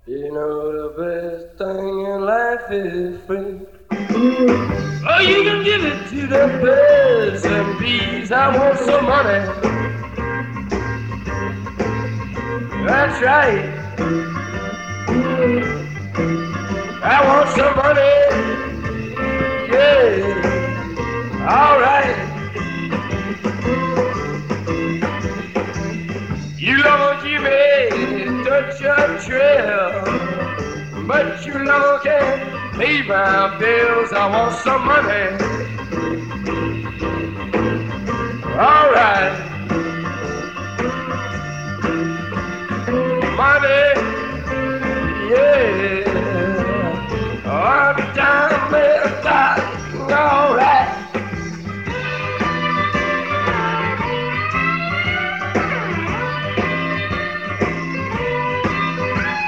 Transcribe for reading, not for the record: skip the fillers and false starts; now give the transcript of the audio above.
You know the best thing in life is free. Oh, you can give it to the birds and bees. I want some money. That's right. I want some money. Yeah. All right. You don't give me touch a trail, but you long can't pay my bills. I want some money. All right. Money.